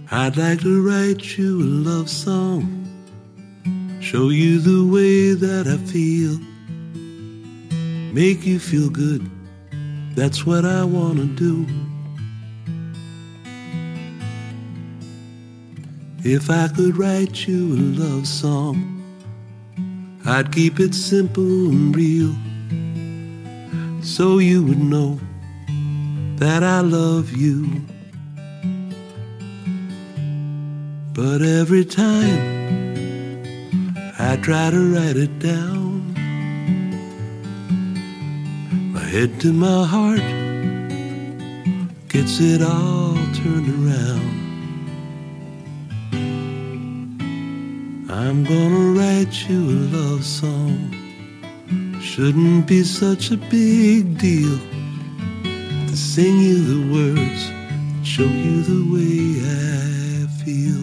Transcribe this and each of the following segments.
I'd like to write you a love song, show you the way that I feel, make you feel good, that's what I want to do. If I could write you a love song, I'd keep it simple and real, so you would know that I love you. But every time I try to write it down, my head to my heart gets it all turned around. I'm gonna write you a love song, shouldn't be such a big deal to sing you the words, show you the way I feel.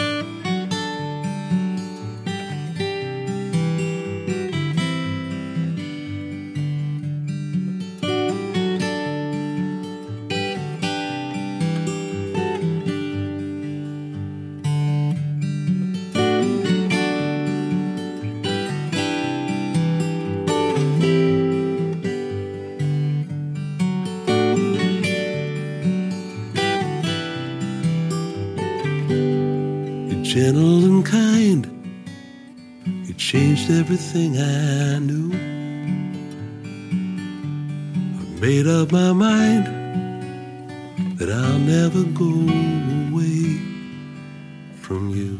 Gentle and kind, you changed everything I knew. I made up my mind that I'll never go away from you.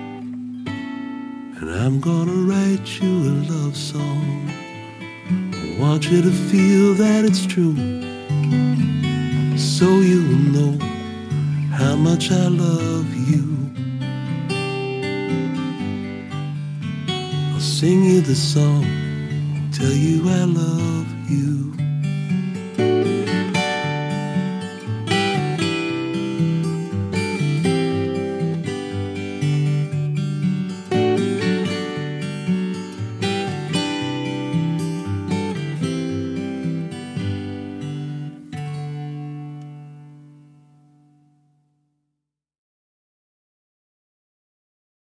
And I'm gonna write you a love song, I want you to feel that it's true, so you will know how much I love you. Sing you the song, tell you I love you.